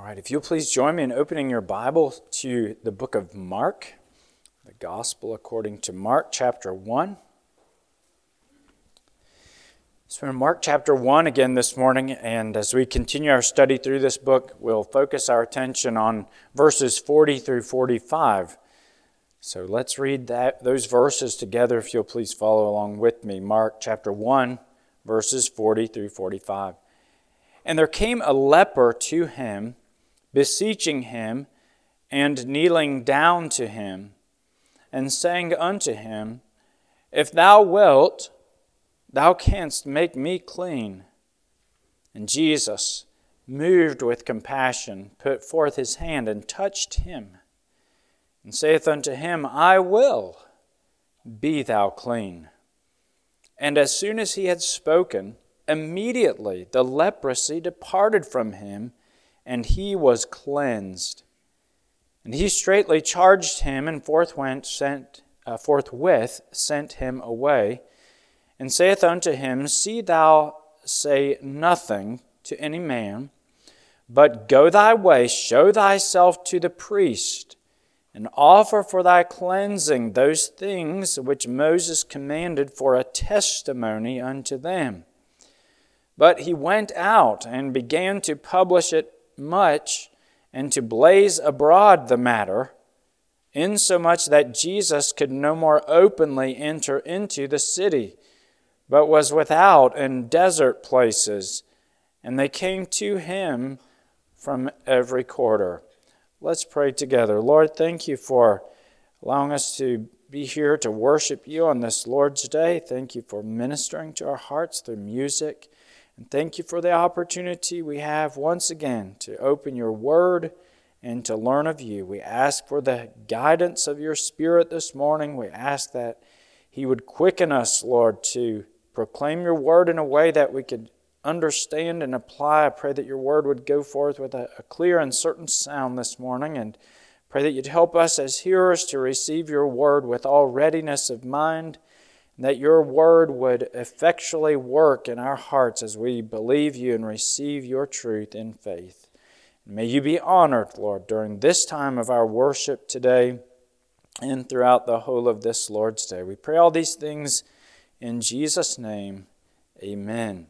right, if you'll please join me in opening your Bible to the book of Mark, the Gospel according to Mark chapter 1. So in Mark chapter 1 again this morning, and as we continue our study through this book, we'll focus our attention on verses 40 through 45. So let's read those verses together if you'll please follow along with me. Mark chapter 1, verses 40 through 45. And there came a leper to him, beseeching him, and kneeling down to him, and saying unto him, If thou wilt, thou canst make me clean. And Jesus, moved with compassion, put forth his hand and touched him, and saith unto him, I will, be thou clean. And as soon as he had spoken, immediately the leprosy departed from him, and he was cleansed. And he straightly charged him, and forthwith sent him away, and saith unto him, See thou say nothing to any man, but go thy way, show thyself to the priest, and offer for thy cleansing those things which Moses commanded for a testimony unto them. But he went out and began to publish it much, and to blaze abroad the matter, insomuch that Jesus could no more openly enter into the city, but was without in desert places, and they came to him from every quarter. Let's pray together. Lord, thank you for allowing us to be here to worship you on this Lord's Day. Thank you for ministering to our hearts through music. And thank you for the opportunity we have once again to open your word and to learn of you. We ask for the guidance of your Spirit this morning. We ask that he would quicken us, Lord, to proclaim your word in a way that we could understand and apply. I pray that your word would go forth with a clear and certain sound this morning, and pray that you'd help us as hearers to receive your word with all readiness of mind, and that your word would effectually work in our hearts as we believe you and receive your truth in faith. And may you be honored, Lord, during this time of our worship today and throughout the whole of this Lord's Day. We pray all these things in Jesus' name. Amen.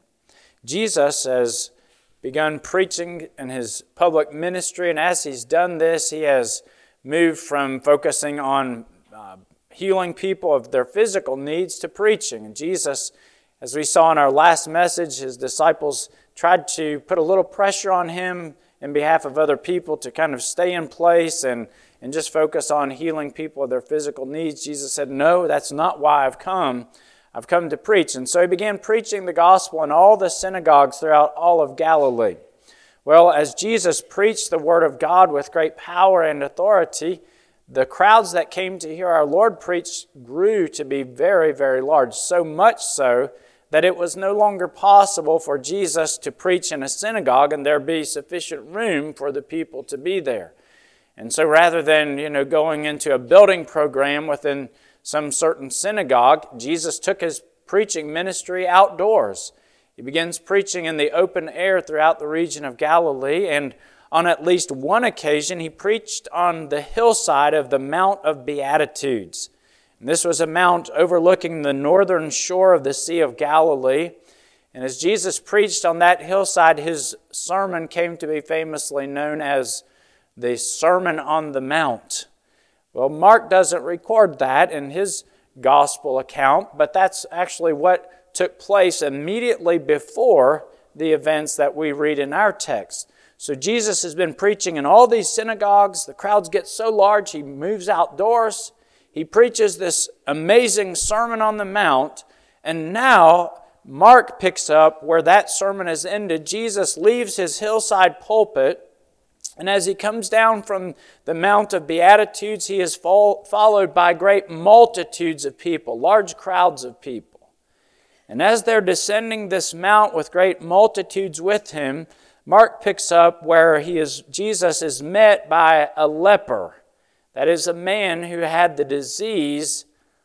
Jesus has begun preaching in his public ministry, and as he's done this, he has moved from focusing on healing people of their physical needs to preaching. And Jesus, as we saw in our last message, his disciples tried to put a little pressure on him in behalf of other people to kind of stay in place and just focus on healing people of their physical needs. Jesus said, no, that's not why I've come. I've come to preach. And so he began preaching the gospel in all the synagogues throughout all of Galilee. Well, as Jesus preached the word of God with great power and authority, the crowds that came to hear our Lord preach grew to be very, very large, so much so that it was no longer possible for Jesus to preach in a synagogue and there be sufficient room for the people to be there. And so rather than, going into a building program within some certain synagogue, Jesus took his preaching ministry outdoors. He begins preaching in the open air throughout the region of Galilee, and on at least one occasion, he preached on the hillside of the Mount of Beatitudes. And this was a mount overlooking the northern shore of the Sea of Galilee. And as Jesus preached on that hillside, his sermon came to be famously known as the Sermon on the Mount. Well, Mark doesn't record that in his gospel account, but that's actually what took place immediately before the events that we read in our text. So Jesus has been preaching in all these synagogues. The crowds get so large, he moves outdoors. He preaches this amazing Sermon on the Mount. And now Mark picks up where that sermon has ended. Jesus leaves his hillside pulpit. And as he comes down from the Mount of Beatitudes, he is followed by great multitudes of people, large crowds of people. And as they're descending this mount with great multitudes with him, Mark picks up where Jesus is met by a leper. That is a man who had the disease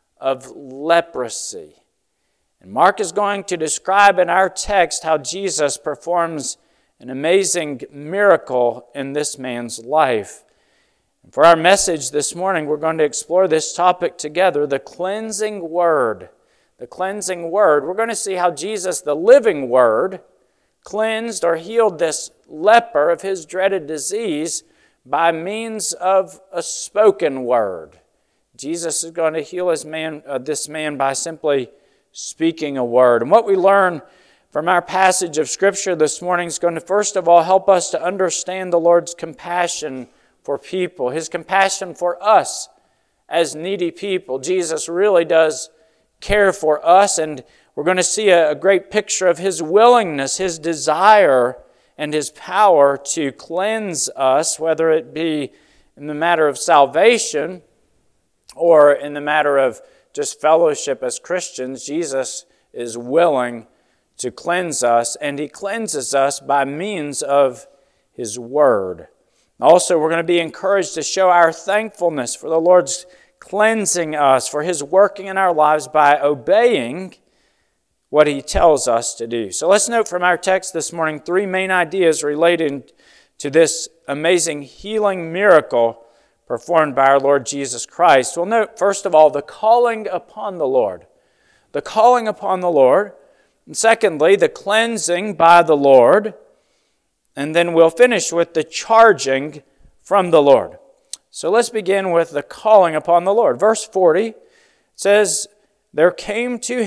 of leprosy. And Mark is going to describe in our text how Jesus performs an amazing miracle in this man's life. For our message this morning, we're going to explore this topic together, the cleansing Word. The cleansing Word. We're going to see how Jesus, the living Word, cleansed or healed this leper of his dreaded disease by means of a spoken word. Jesus is going to heal this man by simply speaking a word. And what we learn from our passage of Scripture this morning is going to first of all help us to understand the Lord's compassion for people, His compassion for us as needy people. Jesus really does care for us, and we're going to see a great picture of His willingness, His desire, and His power to cleanse us, whether it be in the matter of salvation or in the matter of just fellowship as Christians. Jesus is willing to cleanse us, and He cleanses us by means of His Word. Also, we're going to be encouraged to show our thankfulness for the Lord's cleansing us, for His working in our lives by obeying what He tells us to do. So let's note from our text this morning 3 main ideas relating to this amazing healing miracle performed by our Lord Jesus Christ. We'll note, first of all, the calling upon the Lord. The calling upon the Lord. And secondly, the cleansing by the Lord. And then we'll finish with the charging from the Lord. So let's begin with the calling upon the Lord. Verse 40 says, there came a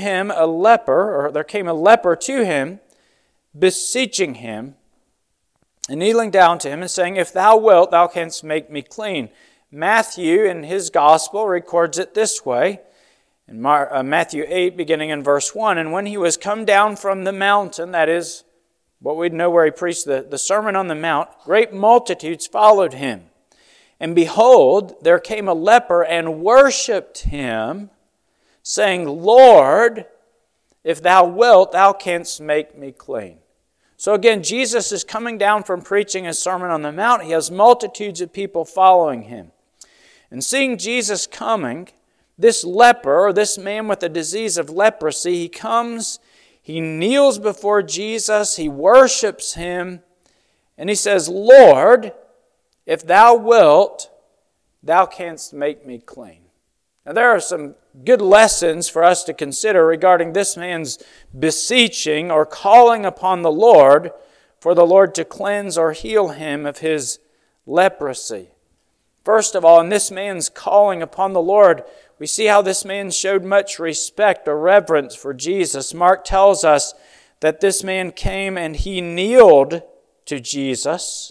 leper to him, beseeching him, and kneeling down to him, and saying, if thou wilt, thou canst make me clean. Matthew, in his gospel, records it this way, in Matthew 8, beginning in verse 1, and when he was come down from the mountain, that is what we'd know where he preached the Sermon on the Mount, great multitudes followed him. And behold, there came a leper and worshipped him, saying, Lord, if thou wilt, thou canst make me clean. So again, Jesus is coming down from preaching his Sermon on the Mount. He has multitudes of people following him. And seeing Jesus coming, this leper, or this man with the disease of leprosy, he comes, he kneels before Jesus, he worships him, and he says, Lord, if thou wilt, thou canst make me clean. Now there are some good lessons for us to consider regarding this man's beseeching or calling upon the Lord for the Lord to cleanse or heal him of his leprosy. First of all, in this man's calling upon the Lord, we see how this man showed much respect or reverence for Jesus. Mark tells us that this man came and he kneeled to Jesus.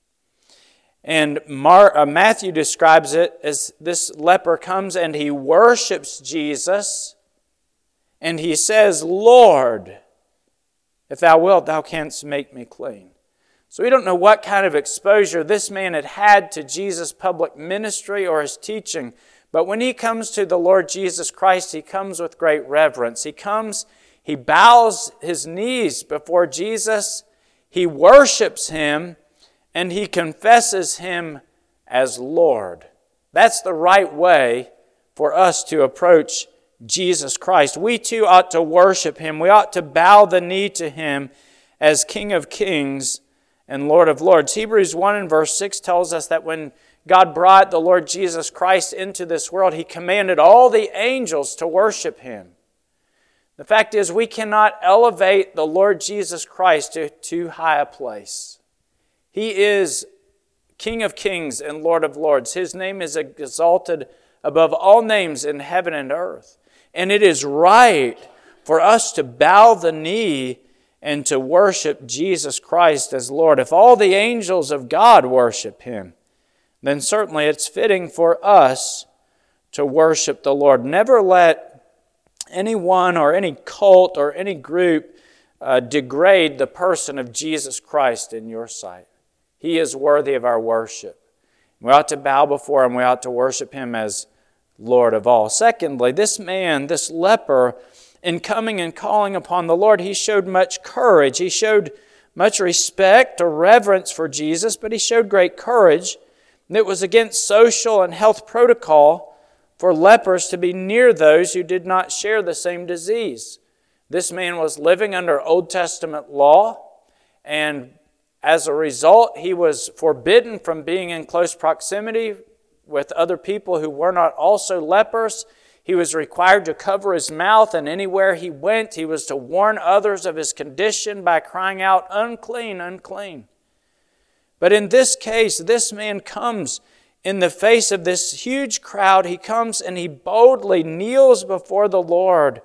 And Matthew describes it as this leper comes and he worships Jesus. And he says, Lord, if thou wilt, thou canst make me clean. So we don't know what kind of exposure this man had had to Jesus' public ministry or his teaching. But when he comes to the Lord Jesus Christ, he comes with great reverence. He comes, he bows his knees before Jesus, he worships him, and he confesses him as Lord. That's the right way for us to approach Jesus Christ. We too ought to worship him. We ought to bow the knee to him as King of Kings and Lord of Lords. Hebrews 1 and verse 6 tells us that when God brought the Lord Jesus Christ into this world, he commanded all the angels to worship him. The fact is, we cannot elevate the Lord Jesus Christ to too high a place. He is King of Kings and Lord of Lords. His name is exalted above all names in heaven and earth. And it is right for us to bow the knee and to worship Jesus Christ as Lord. If all the angels of God worship him, then certainly it's fitting for us to worship the Lord. Never let anyone or any cult or any group degrade the person of Jesus Christ in your sight. He is worthy of our worship. We ought to bow before him. We ought to worship him as Lord of all. Secondly, this man, this leper, in coming and calling upon the Lord, he showed much courage. He showed much respect or reverence for Jesus, but he showed great courage. It was against social and health protocol for lepers to be near those who did not share the same disease. This man was living under Old Testament law, and As a result, he was forbidden from being in close proximity with other people who were not also lepers. He was required to cover his mouth, and anywhere he went, he was to warn others of his condition by crying out, "Unclean, unclean." But in this case, this man comes in the face of this huge crowd. He comes and he boldly kneels before the Lord.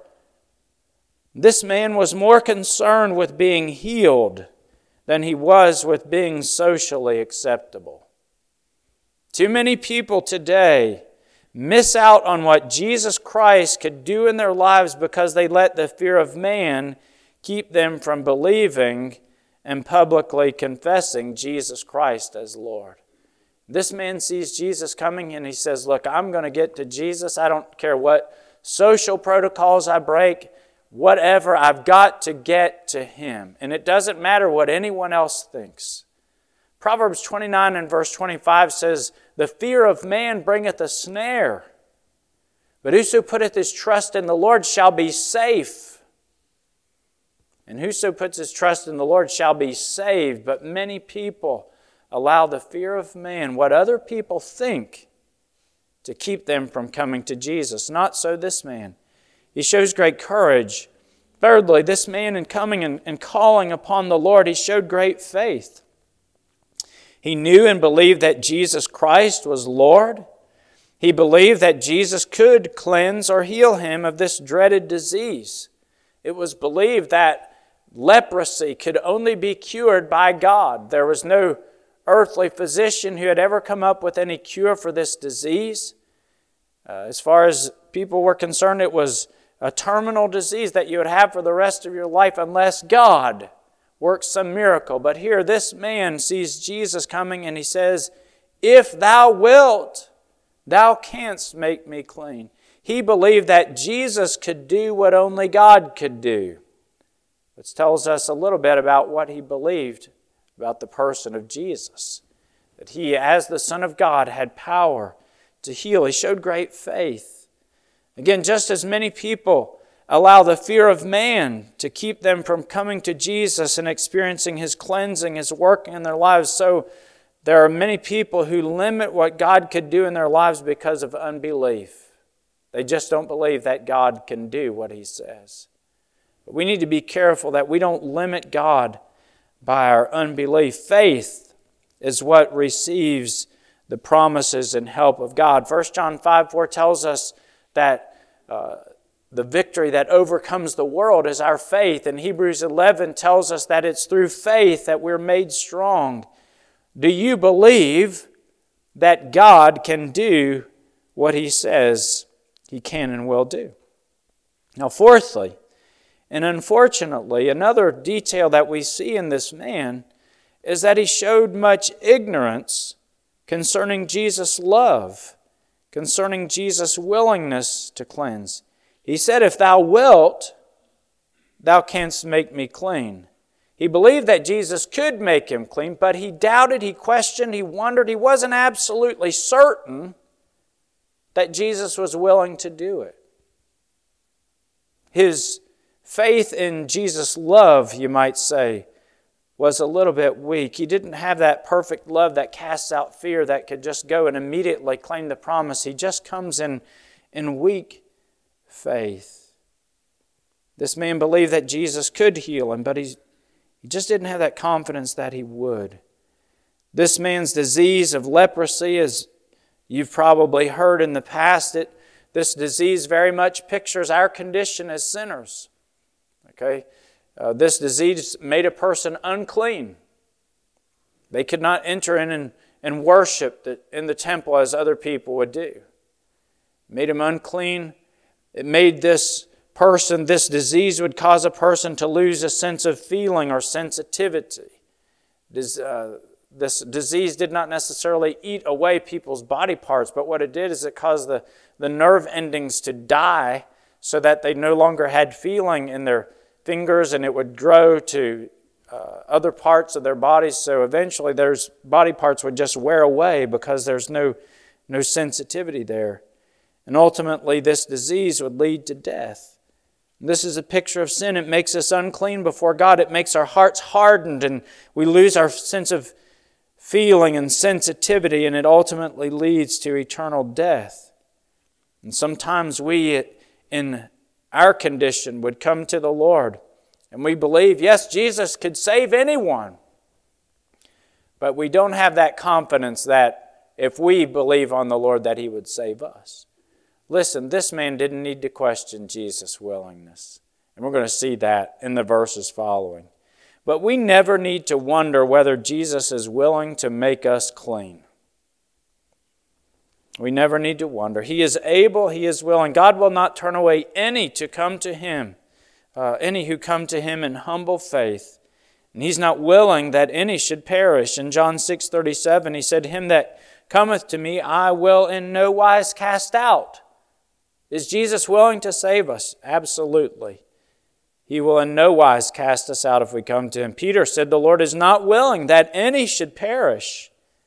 This man was more concerned with being healed than he was with being socially acceptable. Too many people today miss out on what Jesus Christ could do in their lives because they let the fear of man keep them from believing and publicly confessing Jesus Christ as Lord. This man sees Jesus coming and he says, "Look, I'm going to get to Jesus. I don't care what social protocols I break, whatever, I've got to get to Him. And it doesn't matter what anyone else thinks." Proverbs 29 and verse 25 says, "The fear of man bringeth a snare, but whoso putteth his trust in the Lord shall be safe." And whoso puts his trust in the Lord shall be saved. But many people allow the fear of man, what other people think, to keep them from coming to Jesus. Not so this man. He shows great courage. Thirdly, this man in coming and calling upon the Lord, he showed great faith. He knew and believed that Jesus Christ was Lord. He believed that Jesus could cleanse or heal him of this dreaded disease. It was believed that leprosy could only be cured by God. There was no earthly physician who had ever come up with any cure for this disease. As far as people were concerned, it was a terminal disease that you would have for the rest of your life unless God works some miracle. But here this man sees Jesus coming and he says, "If thou wilt, thou canst make me clean." He believed that Jesus could do what only God could do. Which tells us a little bit about what he believed about the person of Jesus. That he, as the Son of God, had power to heal. He showed great faith. Again, just as many people allow the fear of man to keep them from coming to Jesus and experiencing His cleansing, His work in their lives, so there are many people who limit what God could do in their lives because of unbelief. They just don't believe that God can do what He says. But we need to be careful that we don't limit God by our unbelief. Faith is what receives the promises and help of God. 1 John 5:4 tells us that the victory that overcomes the world is our faith. And Hebrews 11 tells us that it's through faith that we're made strong. Do you believe that God can do what He says He can and will do? Now, fourthly, and unfortunately, another detail that we see in this man is that he showed much ignorance concerning Jesus' love, concerning Jesus' willingness to cleanse. He said, "If thou wilt, thou canst make me clean." He believed that Jesus could make him clean, but he doubted, he questioned, he wondered. He wasn't absolutely certain that Jesus was willing to do it. His faith in Jesus' love, you might say, was a little bit weak. He didn't have that perfect love that casts out fear that could just go and immediately claim the promise. He just comes in weak faith. This man believed that Jesus could heal him, but he just didn't have that confidence that He would. This man's disease of leprosy, as you've probably heard in the past, this disease very much pictures our condition as sinners. Okay, this disease made a person unclean. They could not enter in and worship in the temple as other people would do. It made him unclean. It made this disease would cause a person to lose a sense of feeling or sensitivity. This disease did not necessarily eat away people's body parts, but what it did is it caused the nerve endings to die so that they no longer had feeling in their fingers, and it would grow to other parts of their bodies. So eventually those body parts would just wear away because there's no sensitivity there. And ultimately this disease would lead to death. This is a picture of sin. It makes us unclean before God. It makes our hearts hardened, and we lose our sense of feeling and sensitivity, and it ultimately leads to eternal death. And sometimes we, in our condition, would come to the Lord, and we believe, yes, Jesus could save anyone. But we don't have that confidence that if we believe on the Lord that He would save us. Listen, this man didn't need to question Jesus' willingness. And we're going to see that in the verses following. But we never need to wonder whether Jesus is willing to make us clean. We never need to wonder. He is able, He is willing. God will not turn away any to come to Him, any who come to Him in humble faith. And He's not willing that any should perish. In John 6:37, He said, "Him that cometh to me I will in no wise cast out." Is Jesus willing to save us? Absolutely. He will in no wise cast us out if we come to Him. Peter said, "The Lord is not willing that any should perish,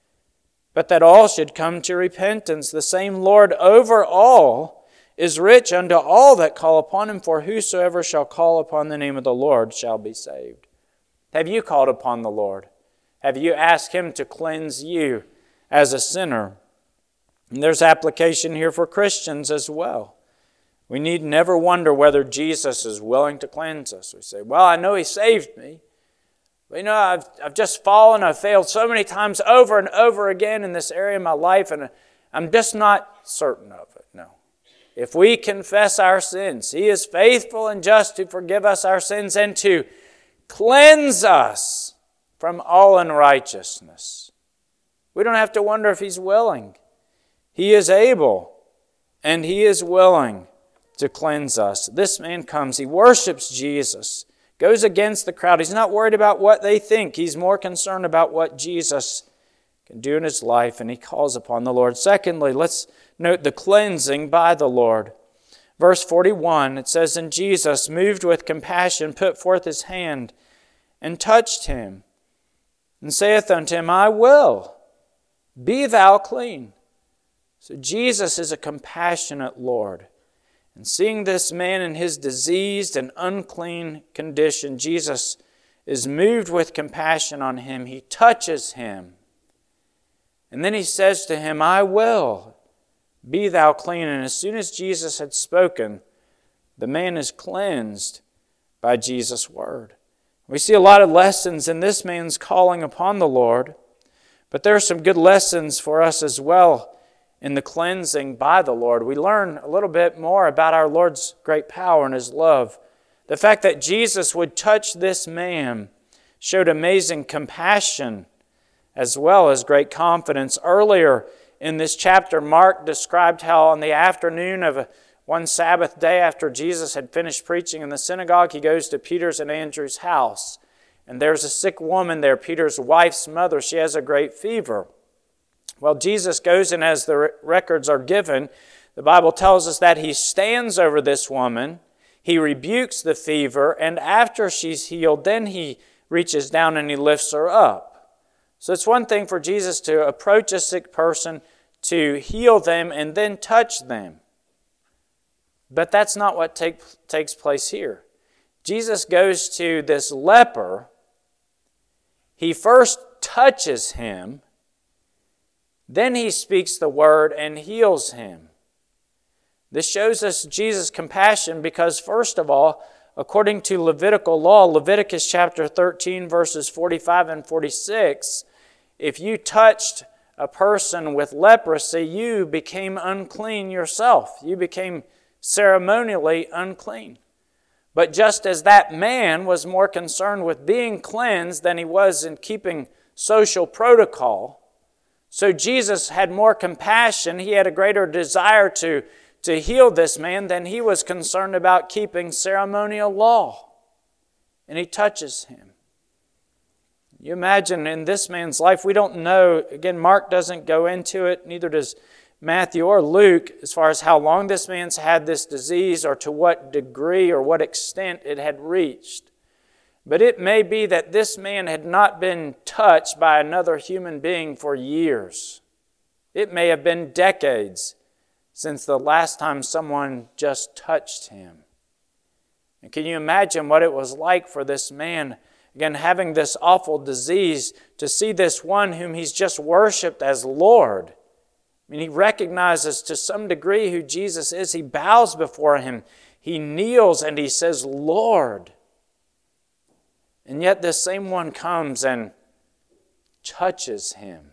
but that all should come to repentance. The same Lord over all is rich unto all that call upon Him, for whosoever shall call upon the name of the Lord shall be saved." Have you called upon the Lord? Have you asked Him to cleanse you as a sinner? And there's application here for Christians as well. We need never wonder whether Jesus is willing to cleanse us. We say, well, I know He saved me. But I've just fallen. I've failed so many times over and over again in this area of my life, and I'm just not certain of it. No. If we confess our sins, He is faithful and just to forgive us our sins and to cleanse us from all unrighteousness. We don't have to wonder if He's willing. He is able and He is willing to cleanse us. This man comes, he worships Jesus, goes against the crowd. He's not worried about what they think. He's more concerned about what Jesus can do in his life, and he calls upon the Lord. Secondly, let's note the cleansing by the Lord. Verse 41, it says, "And Jesus, moved with compassion, put forth His hand and touched him, and saith unto him, I will, be thou clean." So Jesus is a compassionate Lord. And seeing this man in his diseased and unclean condition, Jesus is moved with compassion on him. He touches him. And then He says to him, I will, be thou clean. And as soon as Jesus had spoken, the man is cleansed by Jesus' word. We see a lot of lessons in this man's calling upon the Lord, but there are some good lessons for us as well in the cleansing by the Lord. We learn a little bit more about our Lord's great power and His love. The fact that Jesus would touch this man showed amazing compassion as well as great confidence. Earlier in this chapter, Mark described how on the afternoon of one Sabbath day after Jesus had finished preaching in the synagogue, He goes to Peter's and Andrew's house. And there's a sick woman there, Peter's wife's mother. She has a great fever. Well, Jesus goes, and as the records are given, the Bible tells us that He stands over this woman, He rebukes the fever, and after she's healed, then He reaches down and He lifts her up. So it's one thing for Jesus to approach a sick person, to heal them, and then touch them. But that's not what takes place here. Jesus goes to this leper. He first touches him, then He speaks the word and heals him. This shows us Jesus' compassion because, first of all, according to Levitical law, Leviticus chapter 13, verses 45 and 46, if you touched a person with leprosy, you became unclean yourself. You became ceremonially unclean. But just as that man was more concerned with being cleansed than he was in keeping social protocol, so Jesus had more compassion. He had a greater desire to heal this man than He was concerned about keeping ceremonial law. And He touches him. You imagine in this man's life, we don't know, again, Mark doesn't go into it, neither does Matthew or Luke, as far as how long this man's had this disease or to what degree or what extent it had reached. But it may be that this man had not been touched by another human being for years. It may have been decades since the last time someone just touched him. And can you imagine what it was like for this man, again, having this awful disease, to see this one whom he's just worshipped as Lord? I mean, he recognizes to some degree who Jesus is. He bows before him. He kneels and he says, Lord. And yet this same one comes and touches him.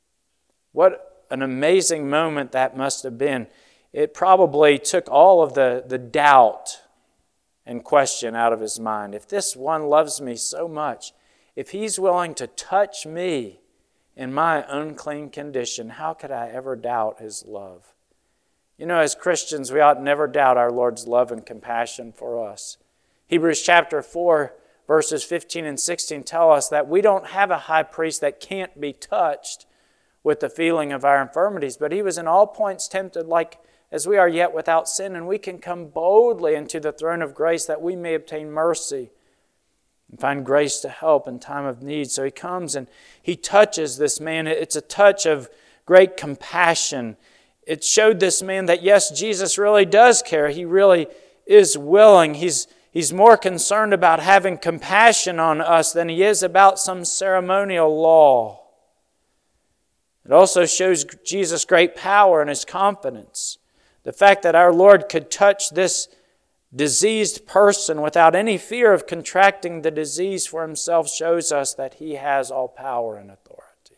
What an amazing moment that must have been. It probably took all of the doubt and question out of his mind. If this one loves me so much, if he's willing to touch me in my unclean condition, how could I ever doubt his love? You know, as Christians, we ought never doubt our Lord's love and compassion for us. Hebrews chapter 4, verses 15 and 16 tell us that we don't have a high priest that can't be touched with the feeling of our infirmities, but he was in all points tempted like as we are yet without sin, and we can come boldly into the throne of grace that we may obtain mercy and find grace to help in time of need. So he comes and he touches this man. It's a touch of great compassion. It showed this man that yes, Jesus really does care. He really is willing. He's more concerned about having compassion on us than he is about some ceremonial law. It also shows Jesus' great power and his confidence. The fact that our Lord could touch this diseased person without any fear of contracting the disease for himself shows us that he has all power and authority.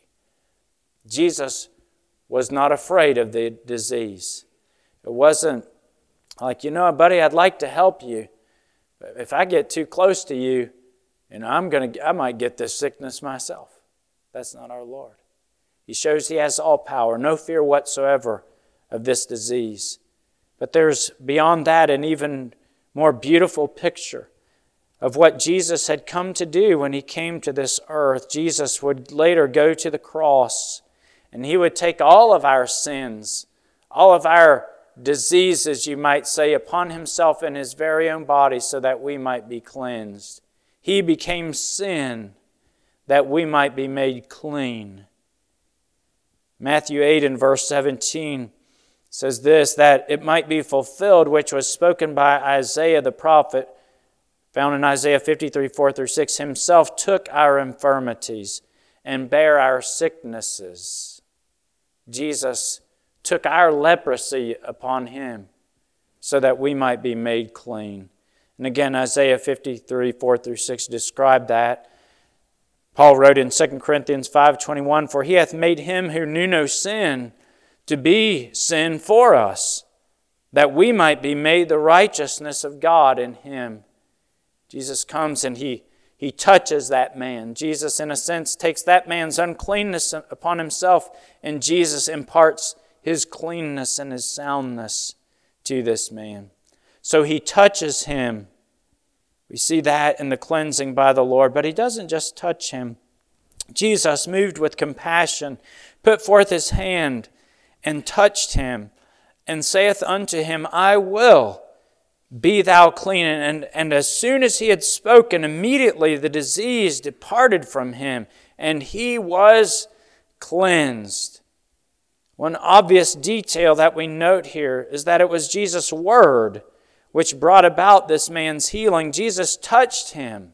Jesus was not afraid of the disease. It wasn't like, buddy, I'd like to help you, but if I get too close to you, I might get this sickness myself. That's not our Lord. He shows he has all power, no fear whatsoever of this disease. But there's beyond that an even more beautiful picture of what Jesus had come to do when he came to this earth. Jesus would later go to the cross, and he would take all of our sins, all of our diseases, you might say, upon himself in his very own body so that we might be cleansed. He became sin that we might be made clean. Matthew 8 and verse 17 says this, that it might be fulfilled which was spoken by Isaiah the prophet, found in Isaiah 53, 4 through 6, himself took our infirmities and bare our sicknesses. Jesus took our leprosy upon him so that we might be made clean. And again, Isaiah 53, 4 through 6 described that. Paul wrote in 2 Corinthians 5:21, for he hath made him who knew no sin to be sin for us, that we might be made the righteousness of God in him. Jesus comes and he touches that man. Jesus, in a sense, takes that man's uncleanness upon himself, and Jesus imparts his cleanness and his soundness to this man. So he touches him. We see that in the cleansing by the Lord, but he doesn't just touch him. Jesus, moved with compassion, put forth his hand and touched him, and saith unto him, I will, be thou clean. And as soon as he had spoken, immediately the disease departed from him, and he was cleansed. One obvious detail that we note here is that it was Jesus' word which brought about this man's healing. Jesus touched him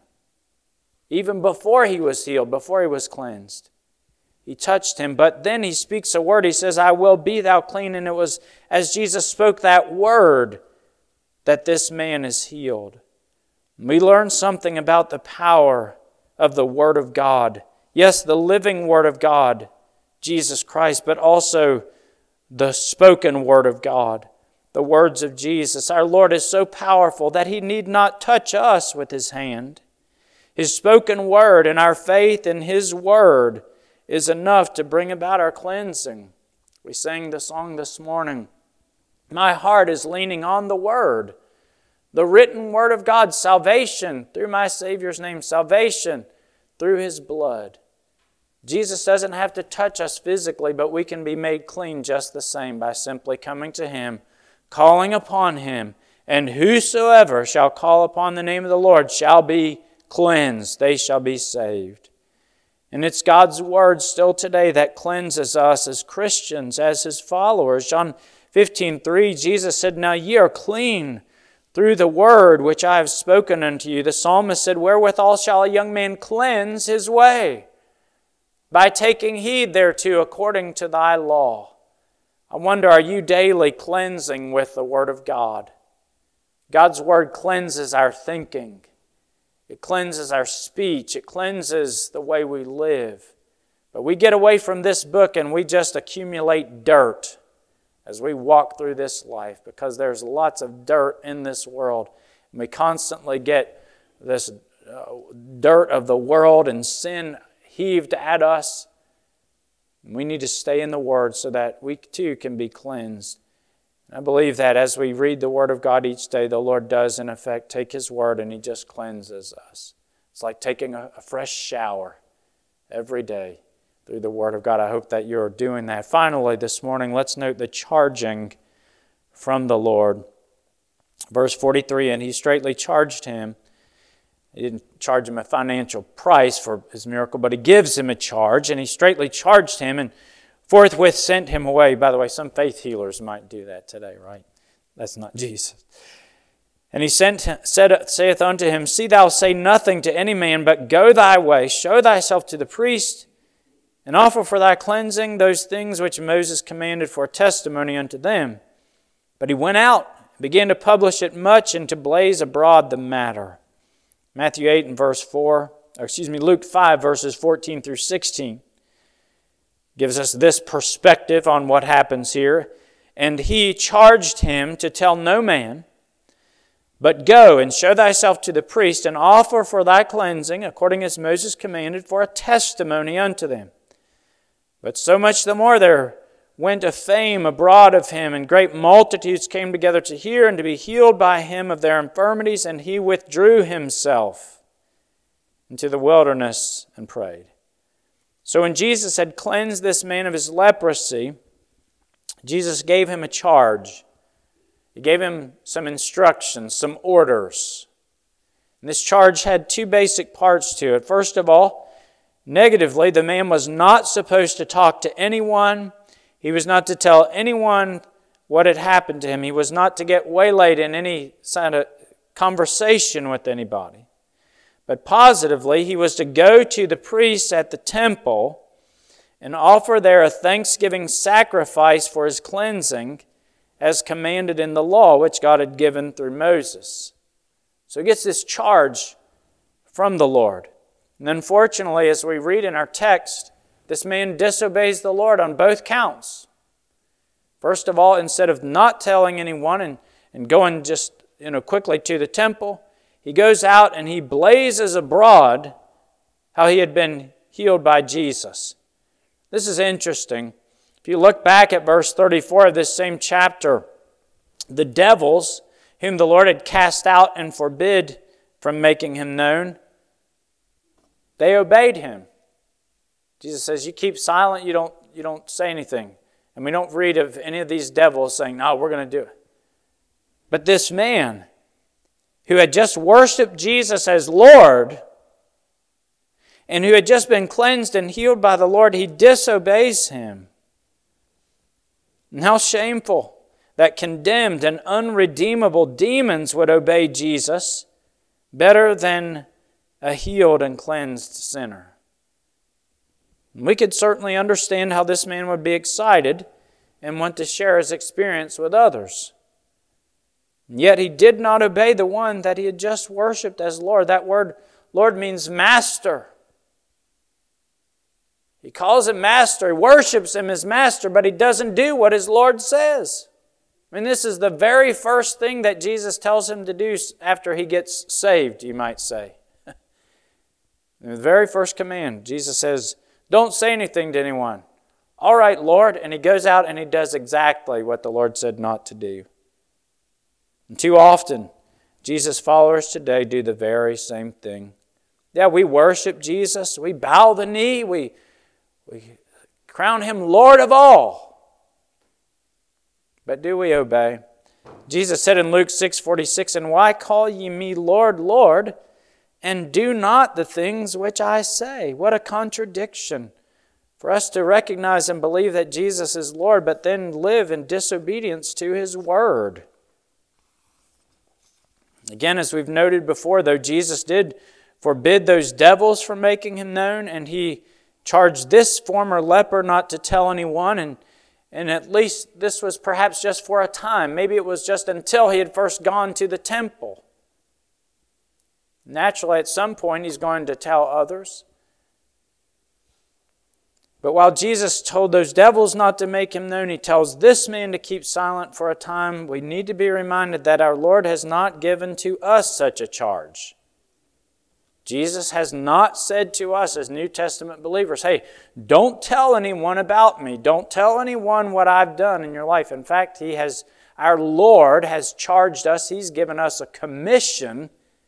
even before he was healed, before he was cleansed. He touched him, but then he speaks a word. He says, I will, be thou clean. And it was as Jesus spoke that word that this man is healed. We learn something about the power of the Word of God. Yes, the living Word of God, Jesus Christ, but also the spoken Word of God, the words of Jesus. Our Lord is so powerful that he need not touch us with his hand. His spoken word and our faith in his word is enough to bring about our cleansing. We sang the song this morning. My heart is leaning on the Word, the written Word of God, salvation through my Savior's name, salvation through His blood. Jesus doesn't have to touch us physically, but we can be made clean just the same by simply coming to Him, calling upon Him, and whosoever shall call upon the name of the Lord shall be cleansed. They shall be saved. And it's God's Word still today that cleanses us as Christians, as His followers. John 15:3, Jesus said, Now ye are clean through the word which I have spoken unto you. The psalmist said, wherewithal shall a young man cleanse his way? By taking heed thereto according to thy law. I wonder, are you daily cleansing with the Word of God? God's Word cleanses our thinking. It cleanses our speech. It cleanses the way we live. But we get away from this book and we just accumulate dirt as we walk through this life, because there's lots of dirt in this world. And we constantly get this dirt of the world and sin heaved at us. We need to stay in the Word so that we too can be cleansed. And I believe that as we read the Word of God each day, the Lord does in effect take His Word and He just cleanses us. It's like taking a fresh shower every day through the Word of God. I hope that you're doing that. Finally, this morning, let's note the charging from the Lord. Verse 43, and He straightly charged him. He didn't charge him a financial price for his miracle, but He gives him a charge, and He straightly charged him and forthwith sent him away. By the way, some faith healers might do that today, right? That's not Jesus. And He saith unto him, see thou say nothing to any man, but go thy way, show thyself to the priest, and offer for thy cleansing those things which Moses commanded for a testimony unto them. But he went out, and began to publish it much, and to blaze abroad the matter. Matthew 8 and verse 4, Luke 5 verses 14 through 16 gives us this perspective on what happens here. And he charged him to tell no man, but go and show thyself to the priest, and offer for thy cleansing, according as Moses commanded, for a testimony unto them. But so much the more there went a fame abroad of him, and great multitudes came together to hear and to be healed by him of their infirmities, and he withdrew himself into the wilderness and prayed. So when Jesus had cleansed this man of his leprosy, Jesus gave him a charge. He gave him some instructions, some orders. And this charge had two basic parts to it. First of all, negatively, the man was not supposed to talk to anyone. He was not to tell anyone what had happened to him. He was not to get waylaid in any kind of conversation with anybody. But positively, he was to go to the priests at the temple and offer there a thanksgiving sacrifice for his cleansing, as commanded in the law which God had given through Moses. So he gets this charge from the Lord. And unfortunately, as we read in our text, this man disobeys the Lord on both counts. First of all, instead of not telling anyone and going just quickly to the temple, he goes out and he blazes abroad how he had been healed by Jesus. This is interesting. If you look back at verse 34 of this same chapter, the devils whom the Lord had cast out and forbid from making Him known, they obeyed Him. Jesus says, you keep silent, you don't say anything. And we don't read of any of these devils saying, no, we're going to do it. But this man who had just worshiped Jesus as Lord and who had just been cleansed and healed by the Lord, he disobeys Him. And how shameful that condemned and unredeemable demons would obey Jesus better than a healed and cleansed sinner. We could certainly understand how this man would be excited and want to share his experience with others. And yet he did not obey the one that he had just worshipped as Lord. That word Lord means master. He calls Him master, he worships Him as master, but he doesn't do what his Lord says. I mean, this is the very first thing that Jesus tells him to do after he gets saved, you might say. The very first command, Jesus says, don't say anything to anyone. All right, Lord. And he goes out and he does exactly what the Lord said not to do. And too often, Jesus' followers today do the very same thing. Yeah, we worship Jesus. We bow the knee. We crown Him Lord of all. But do we obey? Jesus said in Luke 6:46, and why call ye me Lord, Lord, and do not the things which I say? What a contradiction for us to recognize and believe that Jesus is Lord, but then live in disobedience to His word. Again, as we've noted before, though, Jesus did forbid those devils from making him known, and he charged this former leper not to tell anyone, and at least this was perhaps just for a time. Maybe it was just until he had first gone to the temple. Naturally, at some point, he's going to tell others. But while Jesus told those devils not to make him known, he tells this man to keep silent for a time. We need to be reminded that our Lord has not given to us such a charge. Jesus has not said to us as New Testament believers, hey, don't tell anyone about me. Don't tell anyone what I've done in your life. In fact, our Lord has charged us. He's given us a commission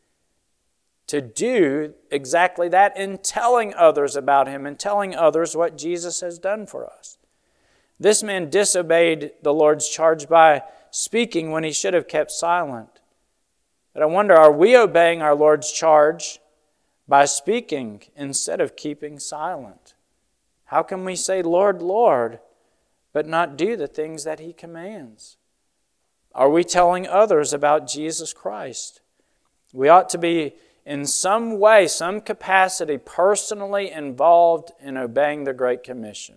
to do exactly that in telling others about Him and telling others what Jesus has done for us. This man disobeyed the Lord's charge by speaking when he should have kept silent. But I wonder, are we obeying our Lord's charge by speaking instead of keeping silent? How can we say, Lord, Lord, but not do the things that He commands? Are we telling others about Jesus Christ? We ought to be in some way, some capacity, personally involved in obeying the Great Commission.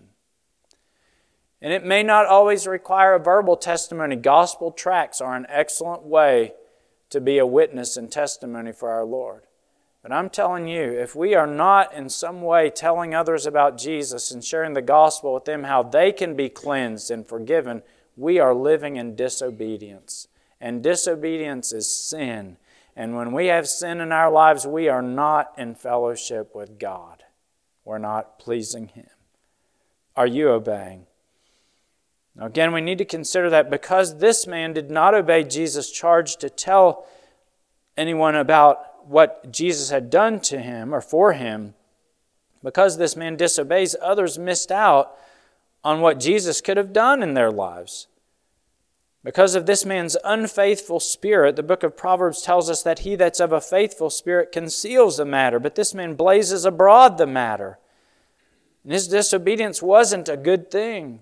And it may not always require a verbal testimony. Gospel tracts are an excellent way to be a witness and testimony for our Lord. But I'm telling you, if we are not in some way telling others about Jesus and sharing the gospel with them, how they can be cleansed and forgiven, we are living in disobedience. And disobedience is sin. And when we have sin in our lives, we are not in fellowship with God. We're not pleasing Him. Are you obeying? Now again, we need to consider that because this man did not obey Jesus' charge to tell anyone about what Jesus had done to him or for him, because this man disobeys, others missed out on what Jesus could have done in their lives. Because of this man's unfaithful spirit, the book of Proverbs tells us that he that's of a faithful spirit conceals the matter, but this man blazes abroad the matter. And his disobedience wasn't a good thing.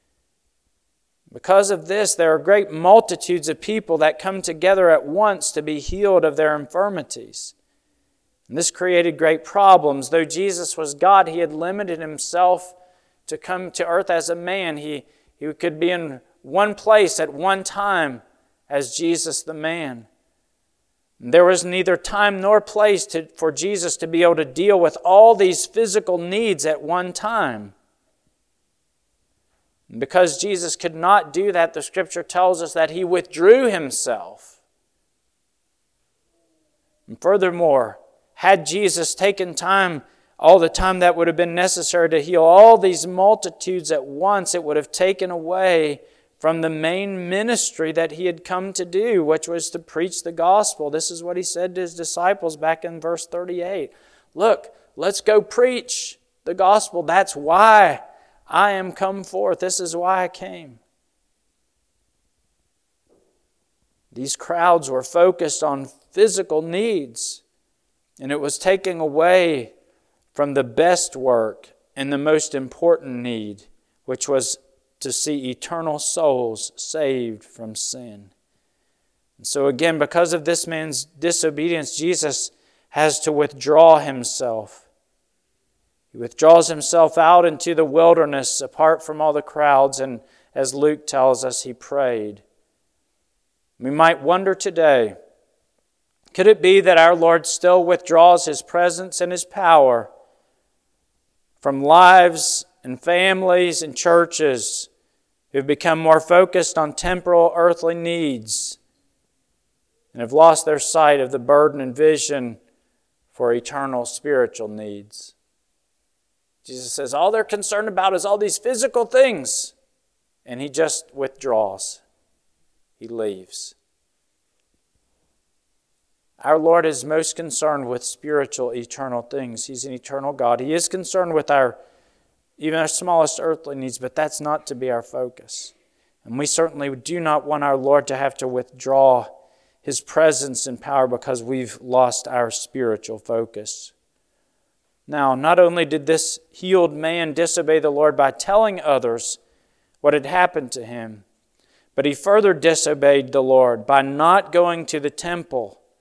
Because of this, there are great multitudes of people that come together at once to be healed of their infirmities. And this created great problems. Though Jesus was God, He had limited Himself to come to earth as a man. He could be in one place at one time as Jesus the man. There was neither time nor place for Jesus to be able to deal with all these physical needs at one time. And because Jesus could not do that, the Scripture tells us that He withdrew Himself. And furthermore, had Jesus taken time, all the time that would have been necessary to heal all these multitudes at once, it would have taken away from the main ministry that He had come to do, which was to preach the gospel. This is what He said to His disciples back in verse 38. Look, let's go preach the gospel. That's why I am come forth. This is why I came. These crowds were focused on physical needs, and it was taking away from the best work and the most important need, which was to see eternal souls saved from sin. And so again, because of this man's disobedience, Jesus has to withdraw Himself. He withdraws Himself out into the wilderness apart from all the crowds, and as Luke tells us, He prayed. We might wonder today, could it be that our Lord still withdraws His presence and His power from lives and families and churches who have become more focused on temporal earthly needs and have lost their sight of the burden and vision for eternal spiritual needs? Jesus says all they're concerned about is all these physical things, and He just withdraws. He leaves. Our Lord is most concerned with spiritual, eternal things. He's an eternal God. He is concerned with even our smallest earthly needs, but that's not to be our focus. And we certainly do not want our Lord to have to withdraw His presence and power because we've lost our spiritual focus. Now, not only did this healed man disobey the Lord by telling others what had happened to him, but he further disobeyed the Lord by not going to the temple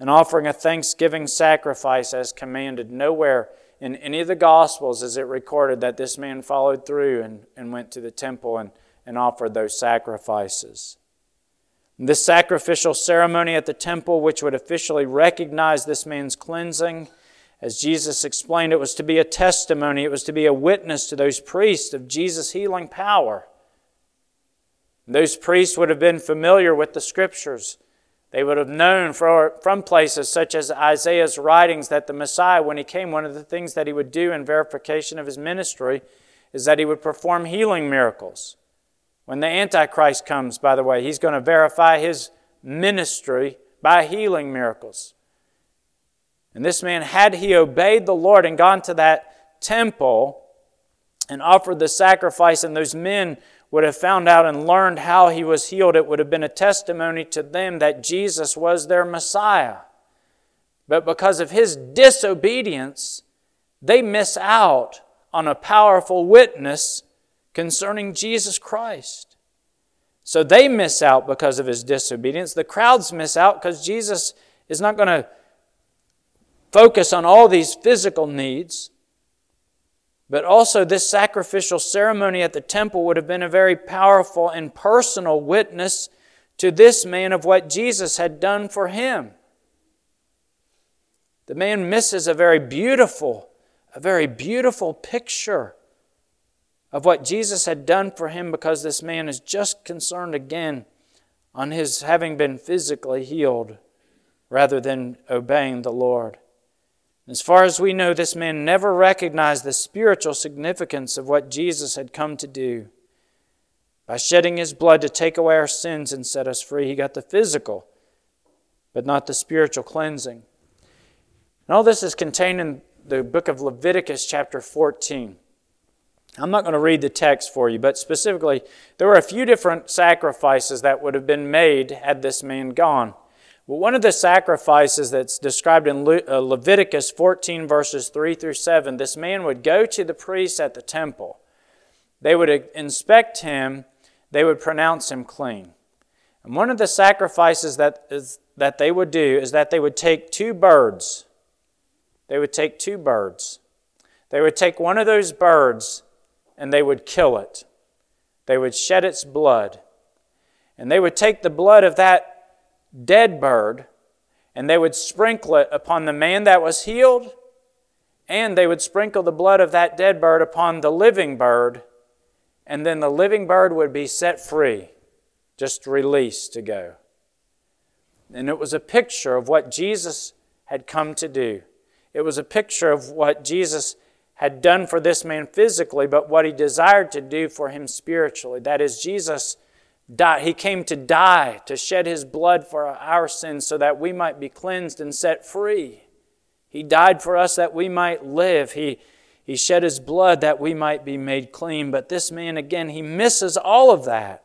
and offering a thanksgiving sacrifice as commanded. Nowhere in any of the Gospels is it recorded that this man followed through and went to the temple and offered those sacrifices. This sacrificial ceremony at the temple, which would officially recognize this man's cleansing, as Jesus explained, it was to be a testimony, it was to be a witness to those priests of Jesus' healing power. Those priests would have been familiar with the Scriptures. They would have known from places such as Isaiah's writings that the Messiah, when He came, one of the things that He would do in verification of His ministry is that He would perform healing miracles. When the Antichrist comes, by the way, he's going to verify his ministry by healing miracles. And this man, had he obeyed the Lord and gone to that temple and offered the sacrifice, and those men would have found out and learned how he was healed, it would have been a testimony to them that Jesus was their Messiah. But because of his disobedience, they miss out on a powerful witness concerning Jesus Christ. So they miss out because of his disobedience. The crowds miss out because Jesus is not going to focus on all these physical needs. But also this sacrificial ceremony at the temple would have been a very powerful and personal witness to this man of what Jesus had done for him. The man misses a very beautiful picture of what Jesus had done for him, because this man is just concerned again on his having been physically healed rather than obeying the Lord. As far as we know, this man never recognized the spiritual significance of what Jesus had come to do. By shedding His blood to take away our sins and set us free, He got the physical, but not the spiritual cleansing. And all this is contained in the book of Leviticus chapter 14. I'm not going to read the text for you, but specifically, there were a few different sacrifices that would have been made had this man gone. Well, one of the sacrifices that's described in Leviticus 14 verses 3 through 7, this man would go to the priests at the temple. They would inspect him. They would pronounce him clean. And one of the sacrifices that they would do is that they would take two birds. They would take two birds. They would take one of those birds and they would kill it. They would shed its blood. And they would take the blood of that dead bird and they would sprinkle it upon the man that was healed, and they would sprinkle the blood of that dead bird upon the living bird, and then the living bird would be set free, just released to go. And it was a picture of what Jesus had come to do. It was a picture of what Jesus had done for this man physically, but what He desired to do for him spiritually. That is, Jesus died. He came to die, to shed His blood for our sins so that we might be cleansed and set free. He died for us that we might live. He shed His blood that we might be made clean. But this man, again, he misses all of that.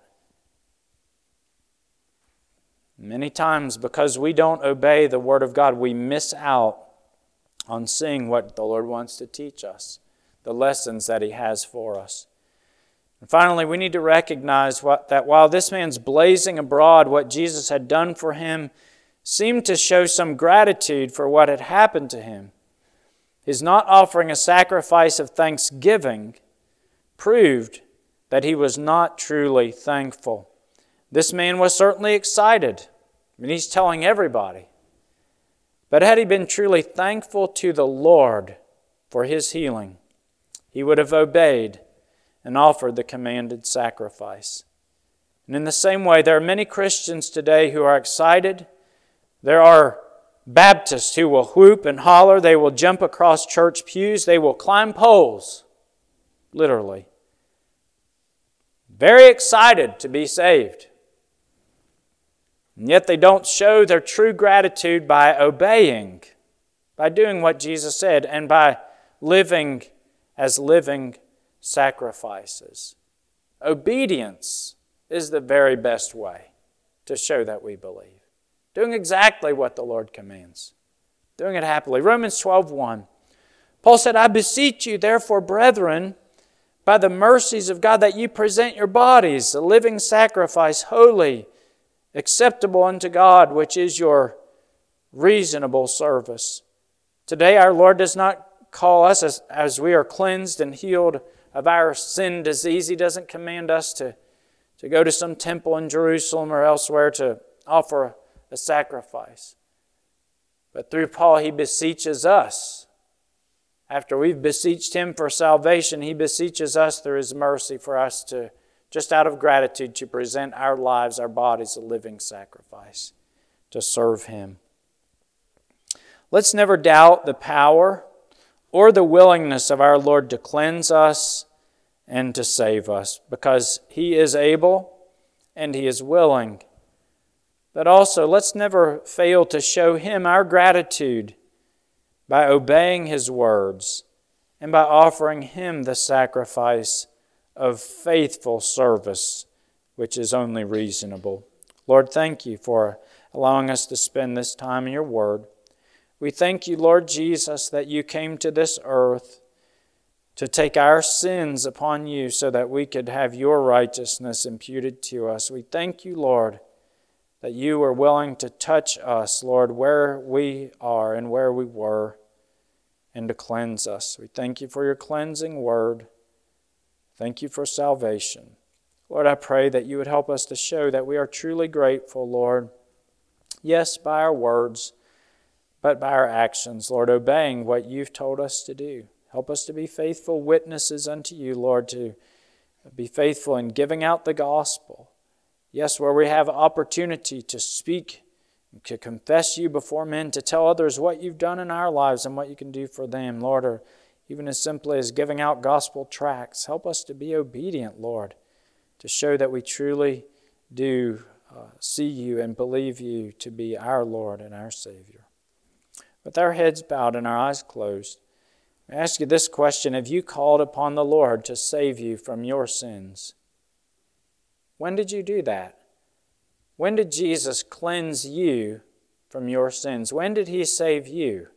Many times, because we don't obey the Word of God, we miss out on seeing what the Lord wants to teach us, the lessons that He has for us. And finally, we need to recognize that while this man's blazing abroad what Jesus had done for him seemed to show some gratitude for what had happened to him, his not offering a sacrifice of thanksgiving proved that he was not truly thankful. This man was certainly excited. I mean, he's telling everybody. But had he been truly thankful to the Lord for his healing, he would have obeyed and offered the commanded sacrifice. And in the same way, there are many Christians today who are excited. There are Baptists who will whoop and holler. They will jump across church pews. They will climb poles, literally. Very excited to be saved. And yet they don't show their true gratitude by obeying, by doing what Jesus said, and by living as living sacrifices. Obedience is the very best way to show that we believe. Doing exactly what the Lord commands. Doing it happily. Romans 12:1. Paul said, I beseech you, therefore, brethren, by the mercies of God, that you present your bodies a living sacrifice, holy, acceptable unto God, which is your reasonable service. Today our Lord does not call us as we are cleansed and healed of our sin disease. He doesn't command us to go to some temple in Jerusalem or elsewhere to offer a sacrifice. But through Paul, he beseeches us. After we've beseeched him for salvation, he beseeches us through his mercy for us to, just out of gratitude, to present our lives, our bodies, a living sacrifice to serve him. Let's never doubt the power or the willingness of our Lord to cleanse us and to save us, because he is able and he is willing. But also, let's never fail to show him our gratitude by obeying his words and by offering him the sacrifice of faithful service, which is only reasonable. Lord, thank you for allowing us to spend this time in your word. We thank you, Lord Jesus, that you came to this earth to take our sins upon you so that we could have your righteousness imputed to us. We thank you, Lord, that you were willing to touch us, Lord, where we are and where we were, and to cleanse us. We thank you for your cleansing word. Thank you for salvation. Lord, I pray that you would help us to show that we are truly grateful, Lord. Yes, by our words, but by our actions, Lord, obeying what you've told us to do. Help us to be faithful witnesses unto you, Lord, to be faithful in giving out the gospel. Yes, where we have opportunity to speak, to confess you before men, to tell others what you've done in our lives and what you can do for them, Lord, or even as simply as giving out gospel tracts. Help us to be obedient, Lord, to show that we truly do see you and believe you to be our Lord and our Savior. With our heads bowed and our eyes closed, I ask you this question: have you called upon the Lord to save you from your sins? When did you do that? When did Jesus cleanse you from your sins? When did he save you?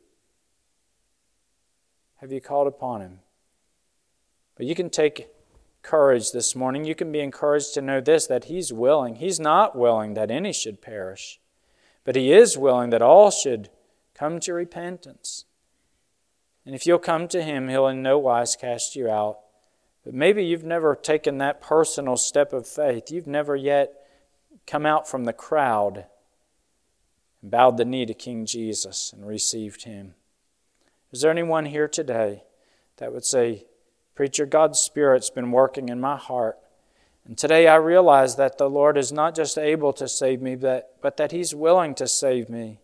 Have you called upon him? But you can take courage this morning. You can be encouraged to know this, that he's willing. He's not willing that any should perish, but he is willing that all should come to repentance. And if you'll come to him, he'll in no wise cast you out. But maybe you've never taken that personal step of faith. You've never yet come out from the crowd and bowed the knee to King Jesus and received him. Is there anyone here today that would say, "Preacher, God's Spirit's been working in my heart, and today I realize that the Lord is not just able to save me, but that he's willing to save me.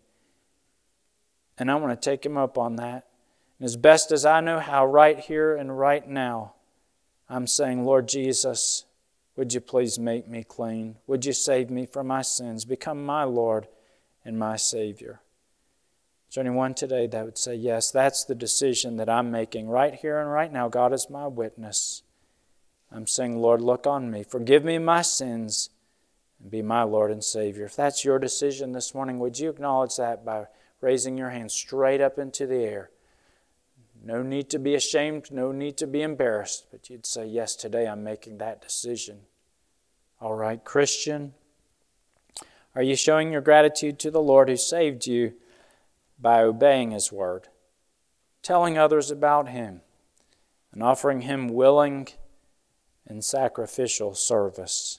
And I want to take him up on that. And as best as I know how, right here and right now, I'm saying, Lord Jesus, would you please make me clean? Would you save me from my sins? Become my Lord and my Savior." Is there anyone today that would say, yes, that's the decision that I'm making right here and right now? God is my witness. I'm saying, Lord, look on me. Forgive me my sins and be my Lord and Savior. If that's your decision this morning, would you acknowledge that by raising your hand straight up into the air? No need to be ashamed, no need to be embarrassed, but you'd say, yes, today I'm making that decision. All right, Christian, are you showing your gratitude to the Lord who saved you by obeying his word, telling others about him, and offering him willing and sacrificial service?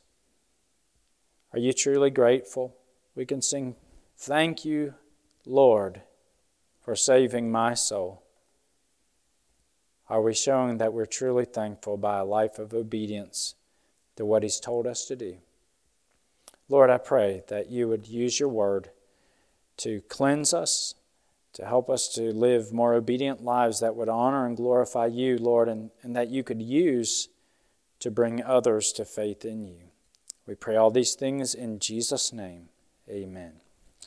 Are you truly grateful? We can sing, "Thank you, Lord, for saving my soul." Are we showing that we're truly thankful by a life of obedience to what he's told us to do? Lord, I pray that you would use your word to cleanse us, to help us to live more obedient lives that would honor and glorify you, Lord, and that you could use to bring others to faith in you. We pray all these things in Jesus' name. Amen.